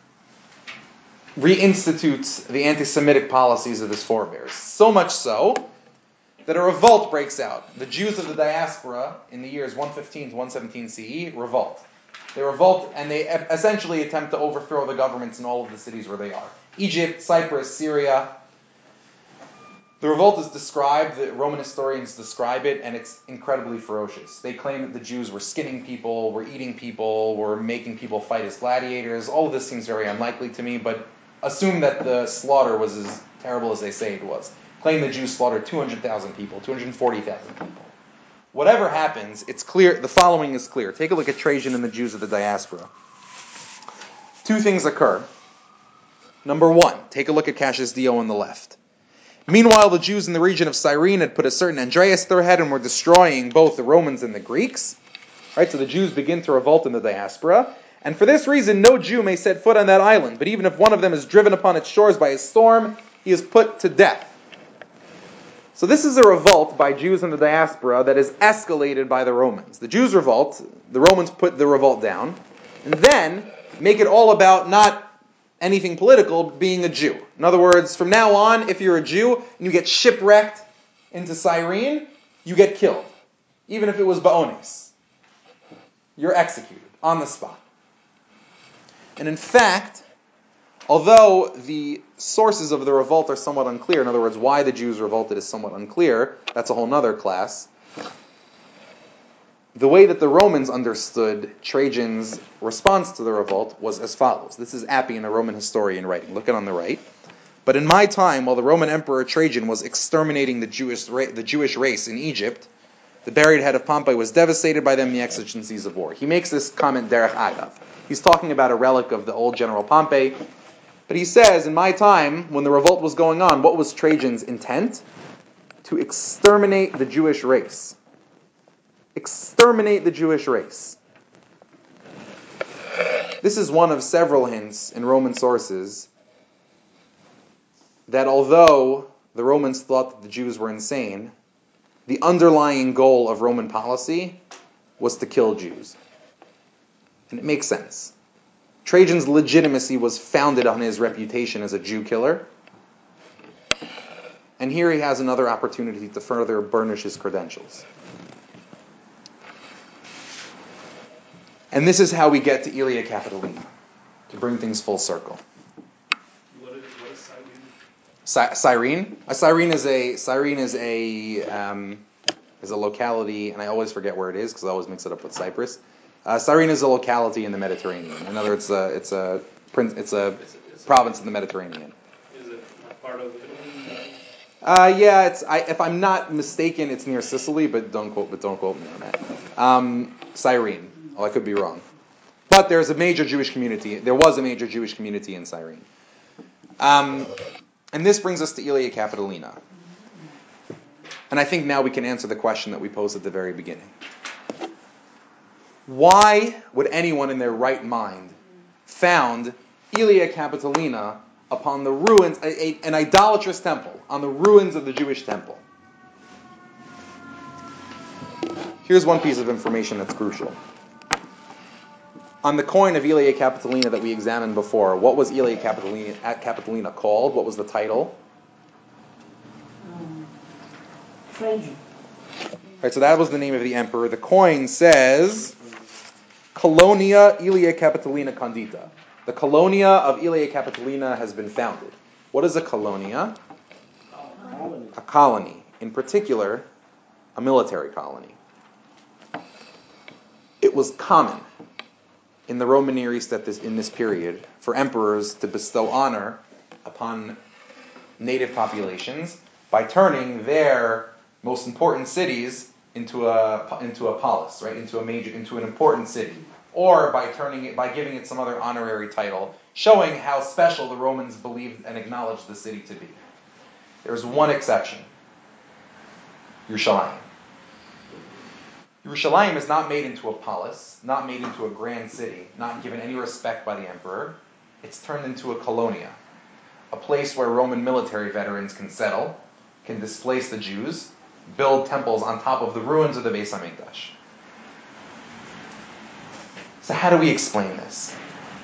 reinstitutes the anti-Semitic policies of his forebears. So much so that a revolt breaks out. The Jews of the diaspora in the years 115 to 117 CE revolt. They revolt and they essentially attempt to overthrow the governments in all of the cities where they are. Egypt, Cyprus, Syria. The revolt is described, the Roman historians describe it, and it's incredibly ferocious. They claim that the Jews were skinning people, were eating people, were making people fight as gladiators. All of this seems very unlikely to me, but assume that the slaughter was as terrible as they say it was. Claim the Jews slaughtered 200,000 people, 240,000 people. Whatever happens, it's clear. The following is clear. Take a look at Trajan and the Jews of the diaspora. 2 things occur. Number 1, take a look at Cassius Dio on the left. Meanwhile, the Jews in the region of Cyrene had put a certain Andreas at their head and were destroying both the Romans and the Greeks. Right, so the Jews begin to revolt in the diaspora. And for this reason, no Jew may set foot on that island. But even if one of them is driven upon its shores by a storm, he is put to death. So this is a revolt by Jews in the diaspora that is escalated by the Romans. The Jews revolt, the Romans put the revolt down, and then make it all about not anything political being a Jew. In other words, from now on, if you're a Jew and you get shipwrecked into Cyrene, you get killed. Even if it was Ba'onis. You're executed on the spot. And in fact, although the sources of the revolt are somewhat unclear, in other words, why the Jews revolted is somewhat unclear, that's a whole nother class, the way that the Romans understood Trajan's response to the revolt was as follows. This is Appian, a Roman historian, writing. Look at on the right. But in my time, while the Roman Emperor Trajan was exterminating the Jewish race in Egypt, the buried head of Pompey was devastated by them in the exigencies of war. He makes this comment derech agav. He's talking about a relic of the old General Pompey. But he says, in my time, when the revolt was going on, what was Trajan's intent? To exterminate the Jewish race. Exterminate the Jewish race. This is one of several hints in Roman sources that although the Romans thought that the Jews were insane, the underlying goal of Roman policy was to kill Jews. And it makes sense. Trajan's legitimacy was founded on his reputation as a Jew killer. And here he has another opportunity to further burnish his credentials. And this is how we get to Aelia Capitolina, to bring things full circle. What is Cyrene? Cyrene is a locality, and I always forget where it is because I always mix it up with Cyprus. Cyrene is a locality in the Mediterranean. In other words, it's a province in the Mediterranean. Is it a part of Italy? If I'm not mistaken, it's near Sicily, but don't quote me on that. Cyrene. Oh, I could be wrong. But there was a major Jewish community in Cyrene. And this brings us to Aelia Capitolina. And I think now we can answer the question that we posed at the very beginning. Why would anyone in their right mind found Aelia Capitolina upon the ruins, an idolatrous temple, on the ruins of the Jewish temple? Here's one piece of information that's crucial. On the coin of Aelia Capitolina that we examined before, what was Aelia Capitolina called? What was the title? Trajan. Right, so that was the name of the emperor. The coin says Colonia Aelia Capitolina Condita. The Colonia of Aelia Capitolina has been founded. What is a colonia? A colony. In particular, a military colony. It was common in the Roman Near East in this period for emperors to bestow honor upon native populations by turning their most important cities into a polis, right? Into an important city, or by giving it some other honorary title, showing how special the Romans believed and acknowledged the city to be. There's one exception: Yerushalayim. Yerushalayim is not made into a polis, not made into a grand city, not given any respect by the emperor. It's turned into a colonia, a place where Roman military veterans can settle, can displace the Jews, build temples on top of the ruins of the Beis HaMikdash. So how do we explain this?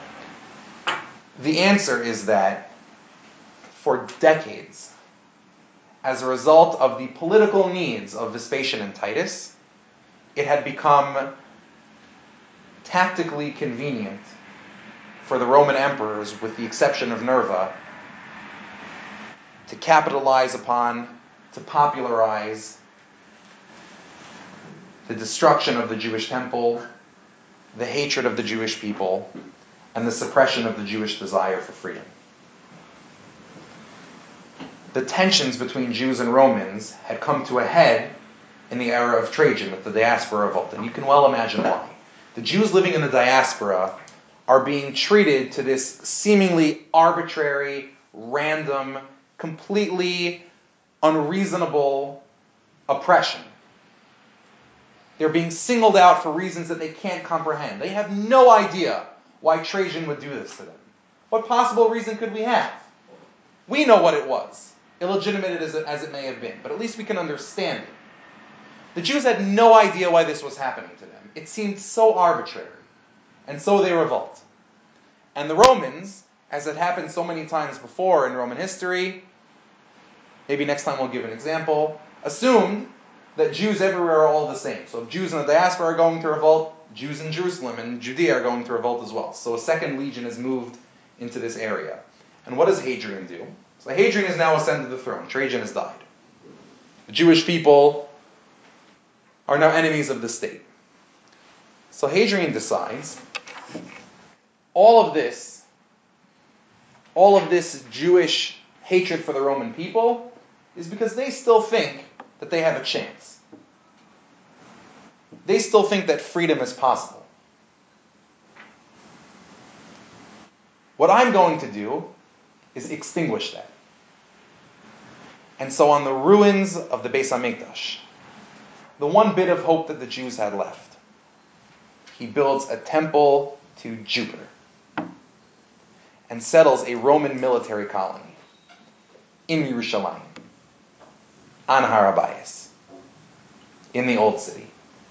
The answer is that for decades, as a result of the political needs of Vespasian and Titus, it had become tactically convenient for the Roman emperors, with the exception of Nerva, to capitalize upon, to popularize the destruction of the Jewish temple, the hatred of the Jewish people, and the suppression of the Jewish desire for freedom. The tensions between Jews and Romans had come to a head in the era of Trajan with the diaspora revolt, and you can well imagine why. The Jews living in the diaspora are being treated to this seemingly arbitrary, random, completely unreasonable oppression. They're being singled out for reasons that they can't comprehend. They have no idea why Trajan would do this to them. What possible reason could we have? We know what it was, illegitimate as it may have been, but at least we can understand it. The Jews had no idea why this was happening to them. It seemed so arbitrary. And so they revolt. And the Romans, as it happened so many times before in Roman history, maybe next time we'll give an example, assumed that Jews everywhere are all the same. So if Jews in the diaspora are going to revolt, Jews in Jerusalem and Judea are going to revolt as well. So a second legion is moved into this area. And what does Hadrian do? So Hadrian has now ascended the throne. Trajan has died. The Jewish people are now enemies of the state. So Hadrian decides all of this Jewish hatred for the Roman people is because they still think that they have a chance. They still think that freedom is possible. What I'm going to do is extinguish that. And so on the ruins of the Beis HaMikdash, the one bit of hope that the Jews had left, he builds a temple to Jupiter and settles a Roman military colony in Yerushalayim, on Har HaBayis, in the Old City.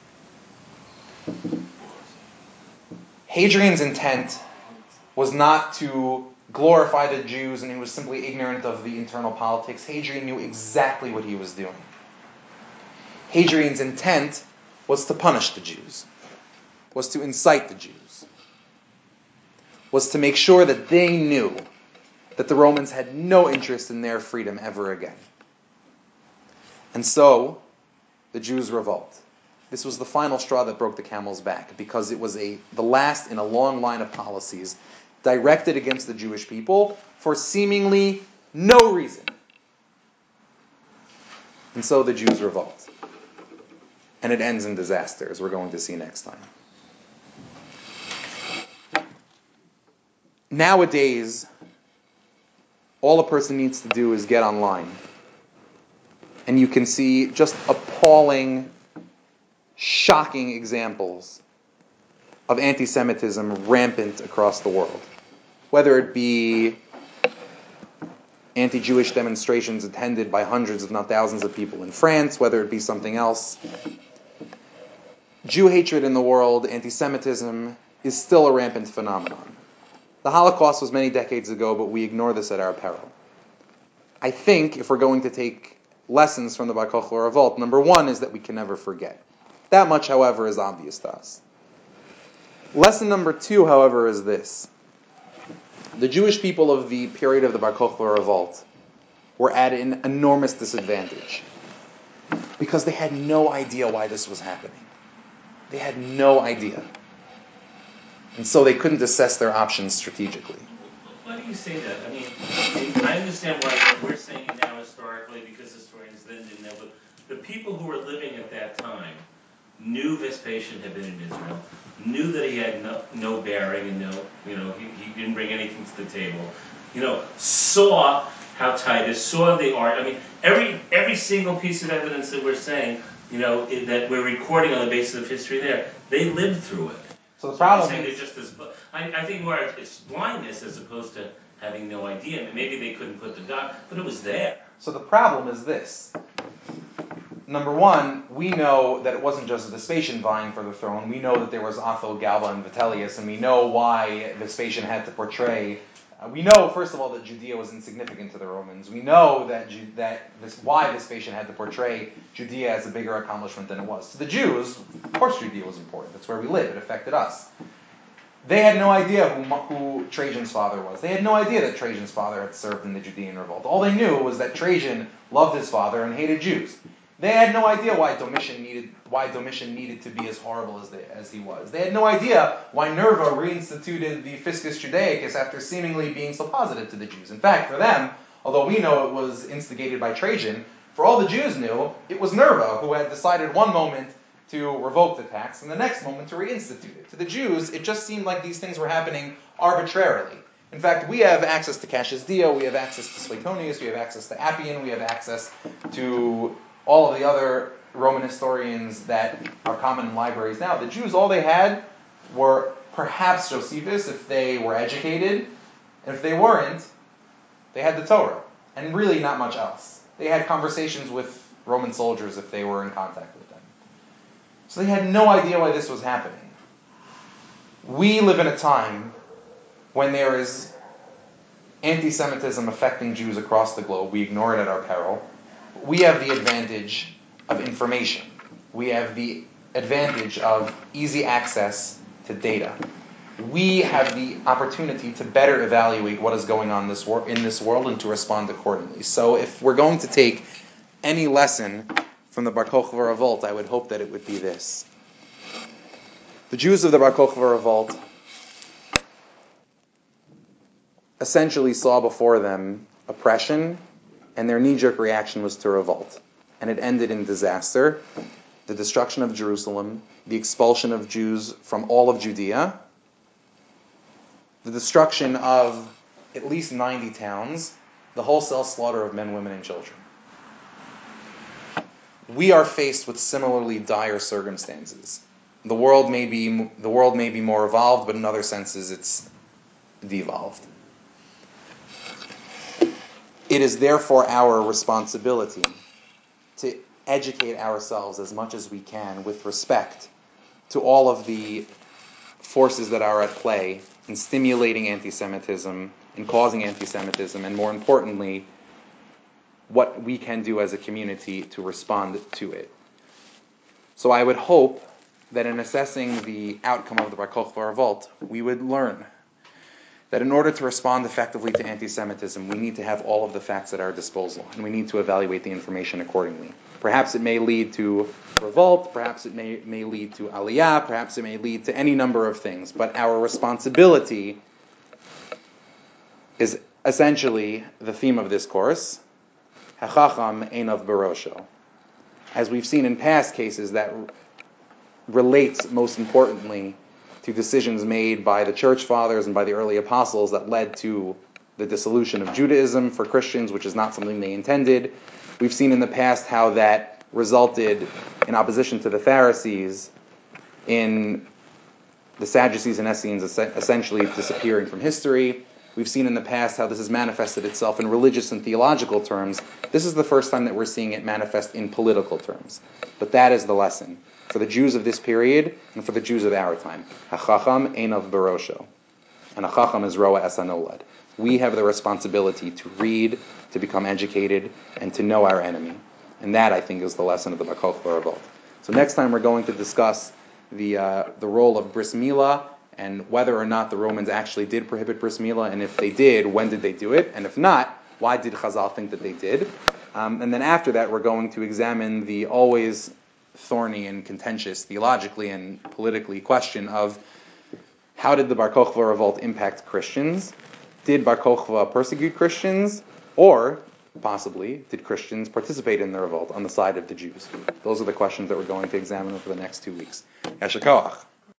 Hadrian's intent was not to glorify the Jews, and he was simply ignorant of the internal politics. Hadrian knew exactly what he was doing. Hadrian's intent was to punish the Jews, was to incite the Jews, was to make sure that they knew that the Romans had no interest in their freedom ever again. And so, the Jews revolt. This was the final straw that broke the camel's back, because it was the last in a long line of policies directed against the Jewish people for seemingly no reason. And so the Jews revolt. And it ends in disaster, as we're going to see next time. Nowadays, all a person needs to do is get online, and you can see just appalling, shocking examples of anti-Semitism rampant across the world. Whether it be anti-Jewish demonstrations attended by hundreds, if not thousands of people in France, whether it be something else. Jew hatred in the world, anti-Semitism, is still a rampant phenomenon. The Holocaust was many decades ago, but we ignore this at our peril. I think if we're going to take lessons from the Bar Kokhba revolt, number one is that we can never forget. That much, however, is obvious to us. Lesson number two, however, is this. The Jewish people of the period of the Bar Kokhba revolt were at an enormous disadvantage because they had no idea why this was happening. They had no idea. And so they couldn't assess their options strategically. Why do you say that? I mean, I understand why we're saying it now historically, because historians then didn't know, but the people who were living at that time knew Vespasian had been in Israel, knew that he had no bearing and he didn't bring anything to the table, saw how Titus, saw the art. I mean, every single piece of evidence that we're saying, that we're recording on the basis of history there, they lived through it. So the problem is... I think more it's blindness as opposed to having no idea. I mean, maybe they couldn't put the dot, but it was there. So the problem is this. Number one, we know that it wasn't just Vespasian vying for the throne. We know that there was Otho, Galba, and Vitellius, and we know why Vespasian had to portray... we know, first of all, that Judea was insignificant to the Romans. We know why Vespasian had to portray Judea as a bigger accomplishment than it was. To the Jews, of course Judea was important. That's where we live. It affected us. They had no idea who Trajan's father was. They had no idea that Trajan's father had served in the Judean revolt. All they knew was that Trajan loved his father and hated Jews. They had no idea why Domitian needed to be as horrible as he was. They had no idea why Nerva reinstituted the Fiscus Judaicus after seemingly being so positive to the Jews. In fact, for them, although we know it was instigated by Trajan, for all the Jews knew, it was Nerva who had decided one moment to revoke the tax and the next moment to reinstitute it. To the Jews, it just seemed like these things were happening arbitrarily. In fact, we have access to Cassius Dio, we have access to Suetonius, we have access to Appian, we have access to all of the other Roman historians that are common in libraries now. The Jews, all they had were perhaps Josephus, if they were educated, and if they weren't, they had the Torah, and really not much else. They had conversations with Roman soldiers if they were in contact with them. So they had no idea why this was happening. We live in a time when there is anti-Semitism affecting Jews across the globe. We ignore it at our peril. We have the advantage of information. We have the advantage of easy access to data. We have the opportunity to better evaluate what is going on in this world and to respond accordingly. So if we're going to take any lesson from the Bar Kokhba revolt, I would hope that it would be this. The Jews of the Bar Kokhba revolt essentially saw before them oppression, and their knee-jerk reaction was to revolt. And it ended in disaster, the destruction of Jerusalem, the expulsion of Jews from all of Judea, the destruction of at least 90 towns, the wholesale slaughter of men, women, and children. We are faced with similarly dire circumstances. The world may be more evolved, but in other senses it's devolved. It is therefore our responsibility to educate ourselves as much as we can with respect to all of the forces that are at play in stimulating anti-Semitism, in causing anti-Semitism, and more importantly, what we can do as a community to respond to it. So I would hope that in assessing the outcome of the Bar Kokhba revolt, we would learn that in order to respond effectively to anti-Semitism, we need to have all of the facts at our disposal, and we need to evaluate the information accordingly. Perhaps it may lead to revolt, perhaps it may lead to aliyah, perhaps it may lead to any number of things, but our responsibility is essentially the theme of this course, Hachacham Einav Barosho. As we've seen in past cases, that relates most importantly to decisions made by the church fathers and by the early apostles that led to the dissolution of Judaism for Christians, which is not something they intended. We've seen in the past how that resulted in opposition to the Pharisees, in the Sadducees and Essenes essentially disappearing from history. We've seen in the past how this has manifested itself in religious and theological terms. This is the first time that we're seeing it manifest in political terms. But that is the lesson for the Jews of this period and for the Jews of our time. Hachacham Einav Barosho. And a Chacham is Roa Es Hanolad. We have the responsibility to read, to become educated, and to know our enemy. And that, I think, is the lesson of the Bar Kokhba revolt. So next time we're going to discuss the role of bris milah and whether or not the Romans actually did prohibit bris milah, and if they did, when did they do it? And if not, why did Chazal think that they did? And then after that, we're going to examine the always thorny and contentious, theologically and politically, question of how did the Bar Kokhba revolt impact Christians? Did Bar Kokhba persecute Christians? Or, possibly, did Christians participate in the revolt on the side of the Jews? Those are the questions that we're going to examine over the next 2 weeks. Yasher koach.